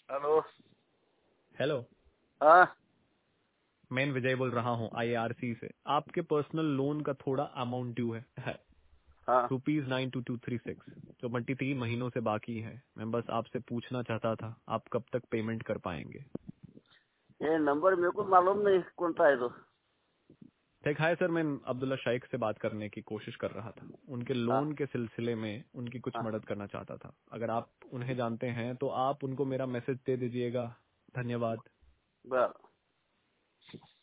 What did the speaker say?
Hello. Hello. हाँ मैं विजय बोल रहा हूँ आईआरसी से। आपके पर्सनल लोन का थोड़ा अमाउंट ड्यू है हाँ, ₹92236 जो 23 महीनों से बाकी है। मैं बस आपसे पूछना चाहता था आप कब तक पेमेंट कर पाएंगे। ये नंबर मेरे को मालूम नहीं कौन सा है तो। ठीक है सर, मैं अब्दुल्ला शेख से बात करने की कोशिश कर रहा था। उनके हाँ लोन के सिलसिले में उनकी कुछ हाँ, मदद करना चाहता था। अगर आप उन्हें जानते हैं तो आप उनको मेरा मैसेज दे दीजिएगा। धन्यवाद। बराबर।